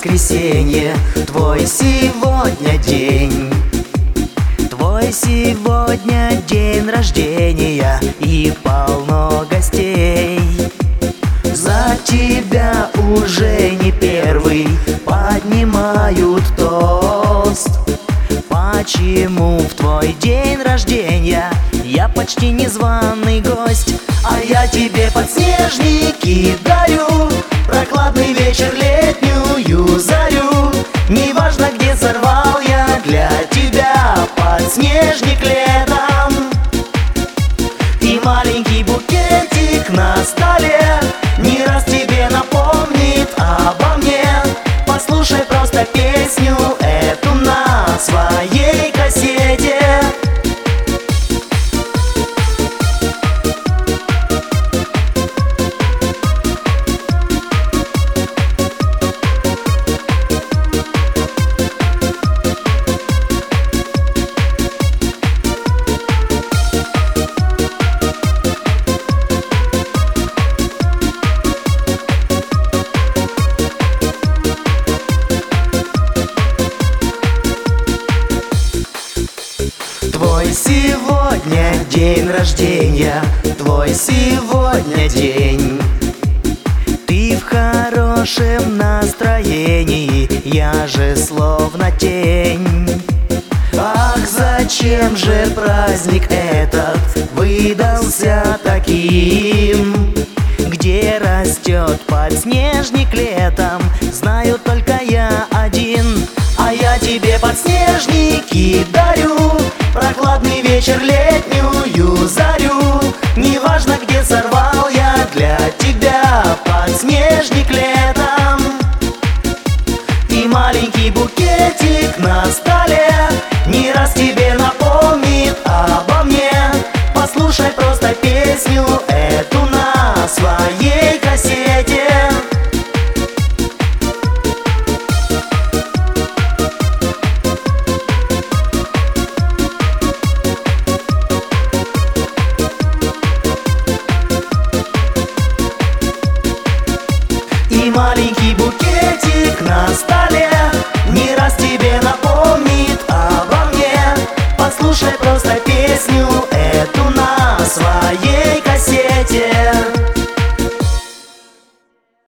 воскресенье, твой сегодня день. Твой сегодня день рождения и полно гостей. За тебя уже не первый поднимают тост. Почему в твой день рождения я почти незваный гость? А я тебе подснежники дарю, прохладный вечер, летнюю зарю. Неважно, где сорвал я для тебя подснежник летом. И маленький букетик на столе не раз тебе напомнит обо мне. Послушай просто песню эту на своей кассете. Твой сегодня день рождения, твой сегодня день. Ты в хорошем настроении, я же словно тень. Ах, зачем же праздник этот выдался таким? Где растет подснежник летом, знаю только я один. А я тебе подснежники дарю, прохладный вечер, летнюю зарю. Неважно, где сорвал я для тебя подснежник летом. И маленький букетик на столе не раз тебе напомнит обо мне. Послушай просто песню эту на своей кассете. И маленький букетик на столе не раз тебе напомнит обо мне. Послушай просто песню